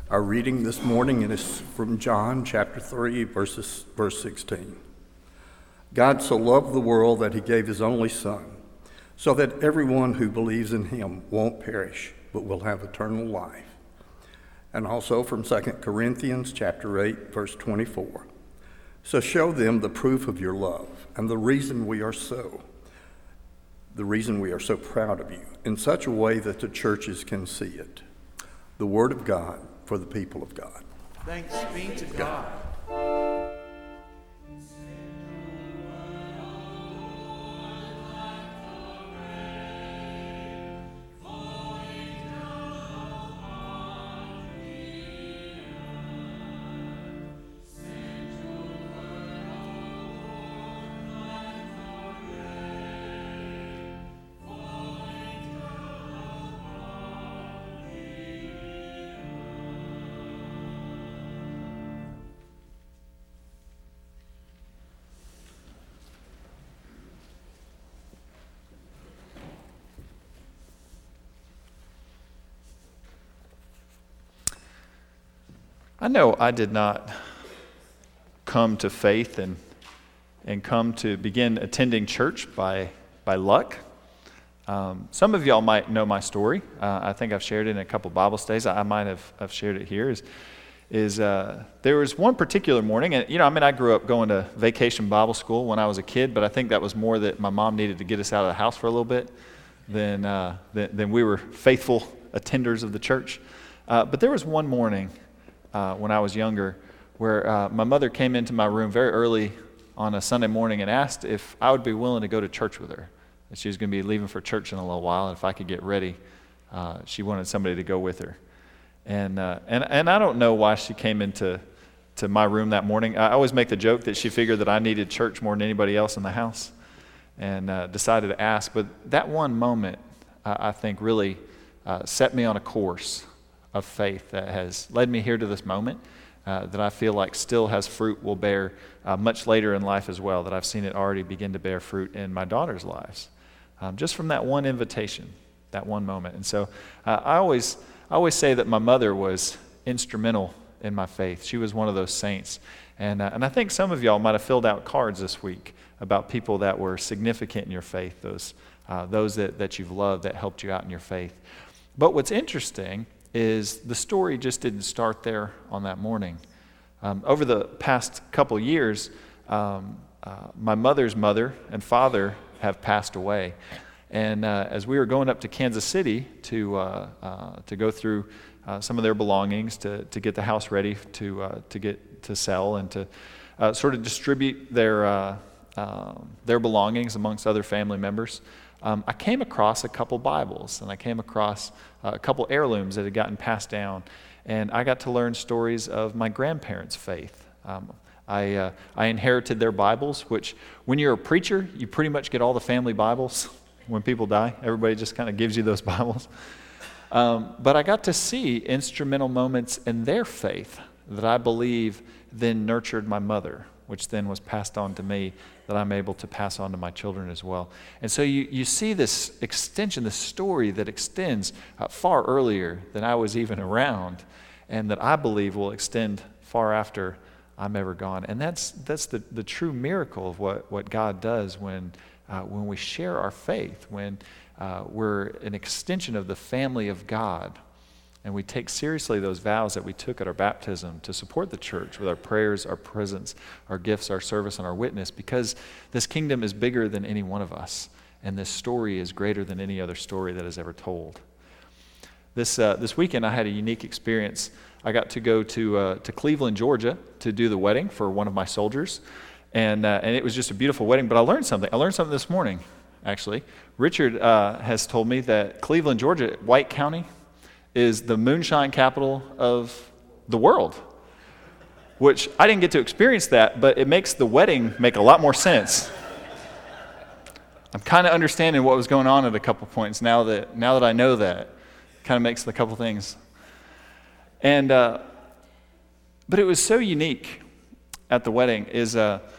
Our reading this morning is from John chapter 3, verse 16. God so loved the world that he gave his only Son, so that everyone who believes in him won't perish, but will have eternal life. And also from 2 Corinthians chapter 8, verse 24. So show them the proof of your love and the reason we are so proud of you, in such a way that the churches can see it. The word of God for the people of God. Thanks be to God. I know I did not come to faith and come to begin attending church by luck. Some of y'all might know my story. I think I've shared it in a couple Bible studies. I might have shared it here. There was one particular morning, and I grew up going to vacation Bible school when I was a kid, but I think that was more that my mom needed to get us out of the house for a little bit than we were faithful attenders of the church. But there was one morning when I was younger, where my mother came into my room very early on a Sunday morning and asked if I would be willing to go to church with her. That she was going to be leaving for church in a little while, and if I could get ready, she wanted somebody to go with her. And I don't know why she came into my room that morning. I always make the joke that she figured that I needed church more than anybody else in the house, and decided to ask. But that one moment, I think, really set me on a course of faith that has led me here to this moment, that I feel like still has fruit will bear much later in life as well, that I've seen it already begin to bear fruit in my daughter's lives, just from that one invitation, that one moment. And so I always say that my mother was instrumental in my faith. She was one of those saints. And I think some of y'all might have filled out cards this week about people that were significant in your faith, those that you've loved that helped you out in your faith. But what's interesting is the story just didn't start there on that morning. Over the past couple years, my mother's mother and father have passed away. And as we were going up to Kansas City to go through some of their belongings, to get the house ready to sell and to sort of distribute their belongings amongst other family members, I came across a couple Bibles, and I came across a couple heirlooms that had gotten passed down, and I got to learn stories of my grandparents' faith. I inherited their Bibles, which when you're a preacher, you pretty much get all the family Bibles. When people die, everybody just kind of gives you those Bibles. But I got to see instrumental moments in their faith that I believe then nurtured my mother, which then was passed on to me, that I'm able to pass on to my children as well. And so you see this extension, this story that extends far earlier than I was even around, and that I believe will extend far after I'm ever gone. And that's the true miracle of what God does when we share our faith, when we're an extension of the family of God, and we take seriously those vows that we took at our baptism to support the church with our prayers, our presence, our gifts, our service, and our witness, because this kingdom is bigger than any one of us, and this story is greater than any other story that is ever told. This weekend, I had a unique experience. I got to go to Cleveland, Georgia, to do the wedding for one of my soldiers, and it was just a beautiful wedding. But I learned something. I learned something this morning, actually. Richard has told me that Cleveland, Georgia, White County, is the moonshine capital of the world, which I didn't get to experience that, but it makes the wedding make a lot more sense. I'm kind of understanding what was going on at a couple points now that I know that. Kind of makes a couple things. And but it was so unique at the wedding is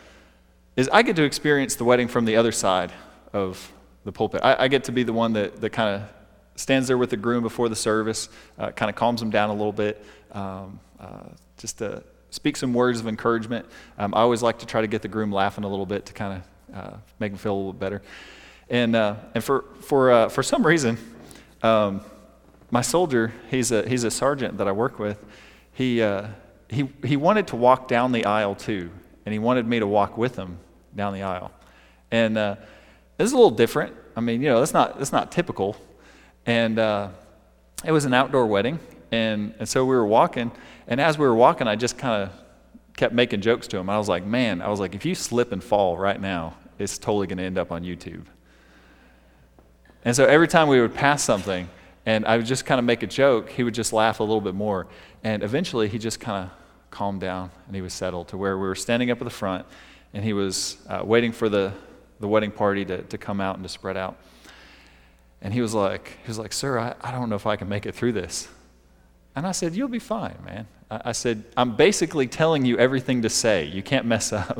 I get to experience the wedding from the other side of the pulpit. I get to be the one that kind of stands there with the groom before the service, kind of calms him down a little bit, just to speak some words of encouragement. I always like to try to get the groom laughing a little bit to kind of make him feel a little bit better. And for some reason, my soldier, he's a sergeant that I work with. He wanted to walk down the aisle too, and he wanted me to walk with him down the aisle. And this is a little different. I mean, that's not typical. And it was an outdoor wedding, and so we were walking. And as we were walking, I just kind of kept making jokes to him. I was like, if you slip and fall right now, it's totally going to end up on YouTube. And so every time we would pass something, and I would just kind of make a joke, he would just laugh a little bit more. And eventually, he just kind of calmed down, and he was settled to where we were standing up at the front, and he was waiting for the wedding party to come out and to spread out. And he was like, sir, I don't know if I can make it through this. And I said, you'll be fine, man. I said, I'm basically telling you everything to say. You can't mess up.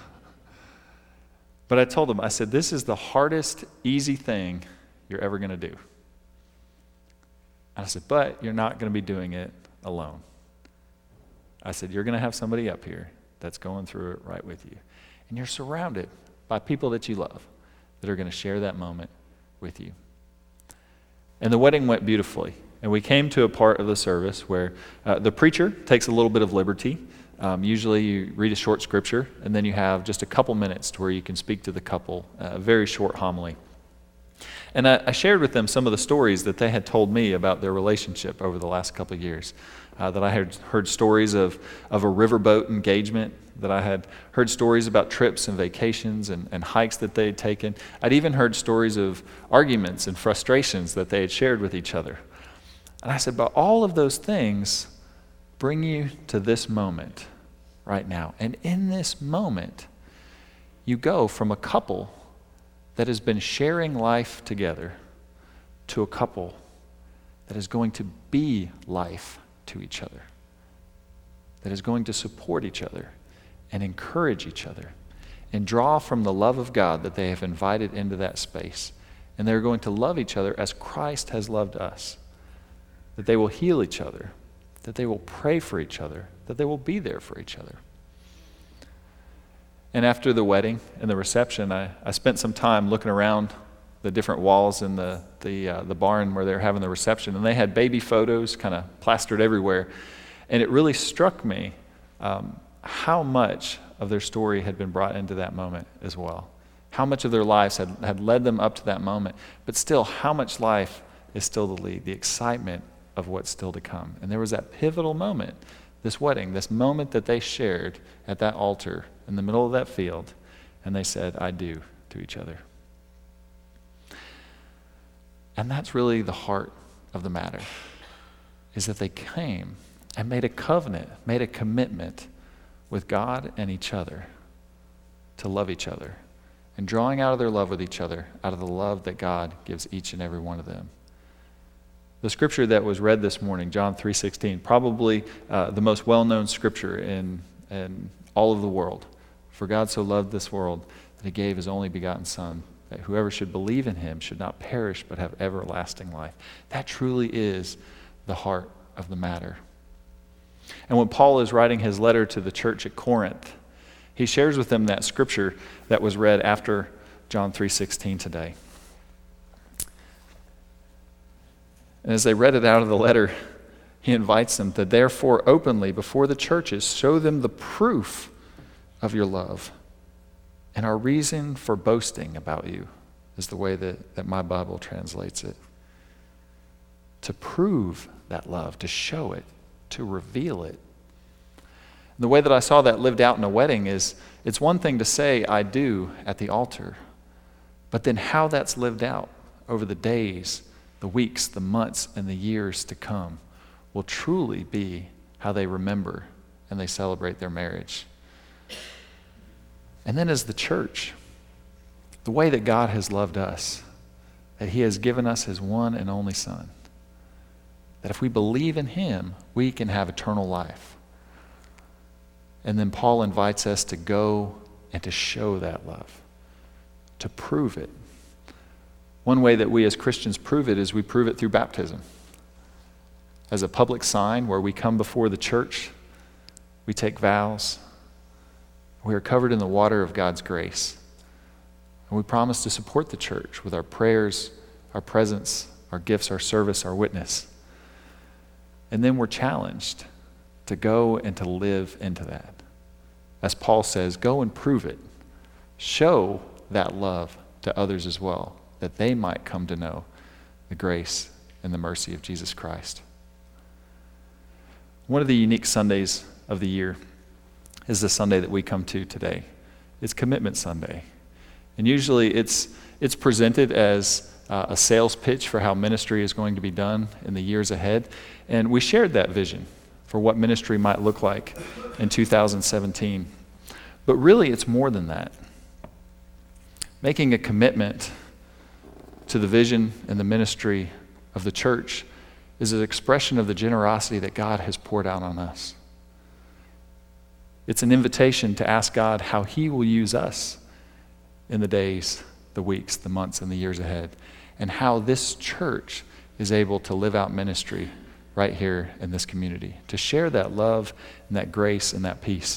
But I told him, I said, this is the hardest, easy thing you're ever going to do. I said, but you're not going to be doing it alone. I said, you're going to have somebody up here that's going through it right with you. And you're surrounded by people that you love that are going to share that moment with you. And the wedding went beautifully. And we came to a part of the service where the preacher takes a little bit of liberty. Usually you read a short scripture, and then you have just a couple minutes to where you can speak to the couple, a very short homily. And I shared with them some of the stories that they had told me about their relationship over the last couple of years. That I had heard stories of a riverboat engagement, that I had heard stories about trips and vacations and hikes that they had taken. I'd even heard stories of arguments and frustrations that they had shared with each other. And I said, but all of those things bring you to this moment right now. And in this moment, you go from a couple that has been sharing life together to a couple that is going to be life to each other, that is going to support each other and encourage each other and draw from the love of God that they have invited into that space. And they're going to love each other as Christ has loved us, that they will heal each other, that they will pray for each other, that they will be there for each other. And after the wedding and the reception, I spent some time looking around the different walls in the barn where they were having the reception, and they had baby photos kind of plastered everywhere. And it really struck me how much of their story had been brought into that moment as well. How much of their lives had led them up to that moment, but still how much life is still to lead, the excitement of what's still to come. And there was that pivotal moment, this wedding, this moment that they shared at that altar in the middle of that field, and they said, I do, to each other. And that's really the heart of the matter, is that they came and made a covenant, made a commitment with God and each other to love each other, and drawing out of their love with each other, out of the love that God gives each and every one of them. The scripture that was read this morning, John 3:16, probably the most well-known scripture in all of the world. For God so loved this world that he gave his only begotten Son, that whoever should believe in him should not perish but have everlasting life. That truly is the heart of the matter. And when Paul is writing his letter to the church at Corinth, he shares with them that scripture that was read after John 3:16 today. And as they read it out of the letter, he invites them to therefore openly before the churches show them the proof of your love. And our reason for boasting about you is the way that my Bible translates it. To prove that love, to show it, to reveal it. And the way that I saw that lived out in a wedding is, it's one thing to say, I do, at the altar. But then how that's lived out over the days, the weeks, the months, and the years to come will truly be how they remember and they celebrate their marriage. And then as the church, the way that God has loved us, that he has given us his one and only Son, that if we believe in him, we can have eternal life. And then Paul invites us to go and to show that love, to prove it, One way that we as Christians prove it is we prove it through baptism. As a public sign where we come before the church, we take vows. We are covered in the water of God's grace. And we promise to support the church with our prayers, our presence, our gifts, our service, our witness. And then we're challenged to go and to live into that. As Paul says, go and prove it. Show that love to others as well, that they might come to know the grace and the mercy of Jesus Christ. One of the unique Sundays of the year is the Sunday that we come to today. It's Commitment Sunday. And usually it's presented as a sales pitch for how ministry is going to be done in the years ahead. And we shared that vision for what ministry might look like in 2017. But really, it's more than that. Making a commitment to the vision and the ministry of the church is an expression of the generosity that God has poured out on us. It's an invitation to ask God how He will use us in the days, the weeks, the months, and the years ahead, and how this church is able to live out ministry right here in this community, to share that love and that grace and that peace.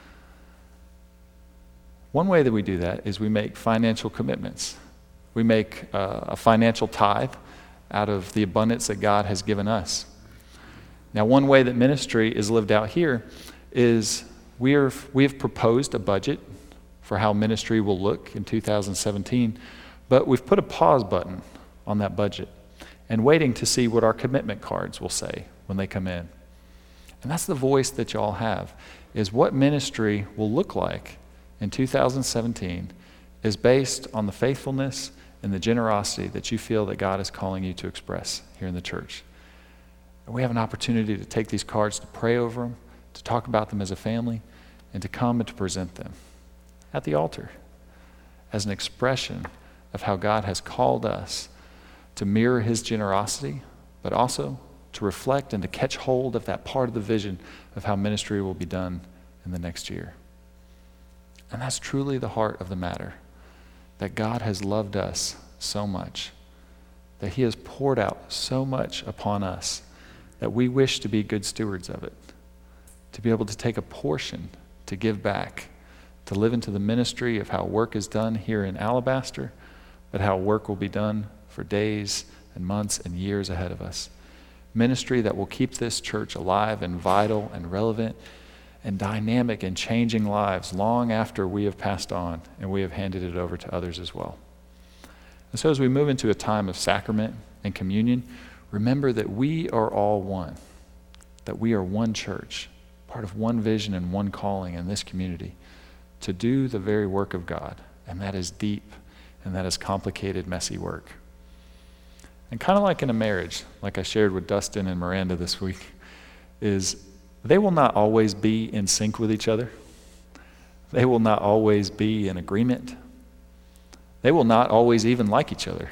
One way that we do that is we make financial commitments. We make a financial tithe out of the abundance that God has given us. Now, one way that ministry is lived out here is we have proposed a budget for how ministry will look in 2017, but we've put a pause button on that budget and waiting to see what our commitment cards will say when they come in. And that's the voice that y'all have, is what ministry will look like in 2017 is based on the faithfulness and the generosity that you feel that God is calling you to express here in the church. And we have an opportunity to take these cards, to pray over them, to talk about them as a family, and to come and to present them at the altar as an expression of how God has called us to mirror His generosity, but also to reflect and to catch hold of that part of the vision of how ministry will be done in the next year. And that's truly the heart of the matter, that God has loved us so much, that He has poured out so much upon us, that we wish to be good stewards of it, to be able to take a portion to give back, to live into the ministry of how work is done here in Alabaster, but how work will be done for days and months and years ahead of us. Ministry that will keep this church alive and vital and relevant and dynamic and changing lives long after we have passed on and we have handed it over to others as well. And so as we move into a time of sacrament and communion, remember that we are all one, that we are one church, part of one vision and one calling in this community to do the very work of God. And that is deep and that is complicated, messy work. And kind of like in a marriage, like I shared with Dustin and Miranda this week, is they will not always be in sync with each other. They will not always be in agreement. They will not always even like each other.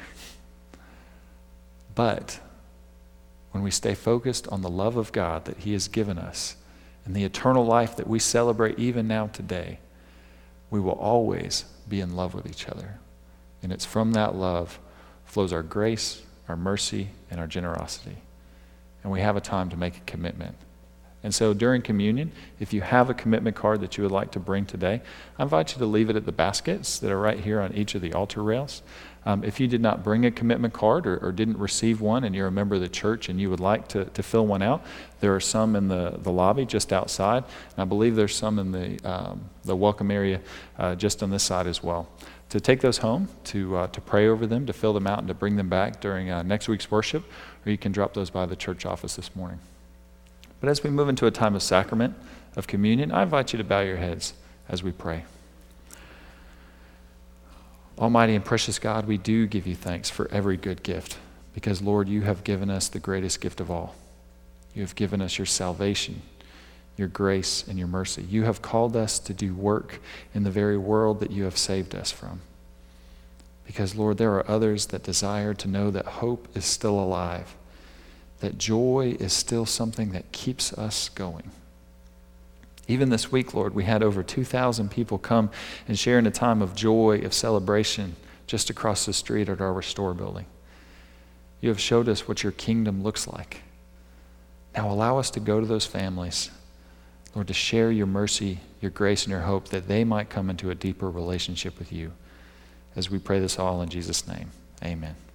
But when we stay focused on the love of God that He has given us and the eternal life that we celebrate even now today, we will always be in love with each other. And it's from that love flows our grace, our mercy, and our generosity. And we have a time to make a commitment. And so during communion, if you have a commitment card that you would like to bring today, I invite you to leave it at the baskets that are right here on each of the altar rails. If you did not bring a commitment card or didn't receive one and you're a member of the church and you would like to fill one out, there are some in the lobby just outside. And I believe there's some in the welcome area just on this side as well. To take those home, to pray over them, to fill them out, and to bring them back during next week's worship, or you can drop those by the church office this morning. But as we move into a time of sacrament, of communion, I invite you to bow your heads as we pray. Almighty and precious God, we do give you thanks for every good gift, because, Lord, you have given us the greatest gift of all. You have given us your salvation, your grace, and your mercy. You have called us to do work in the very world that you have saved us from. Because, Lord, there are others that desire to know that hope is still alive, that joy is still something that keeps us going. Even this week, Lord, we had over 2,000 people come and share in a time of joy, of celebration, just across the street at our Restore building. You have showed us what your kingdom looks like. Now allow us to go to those families, Lord, to share your mercy, your grace, and your hope that they might come into a deeper relationship with you. As we pray this all in Jesus' name, amen.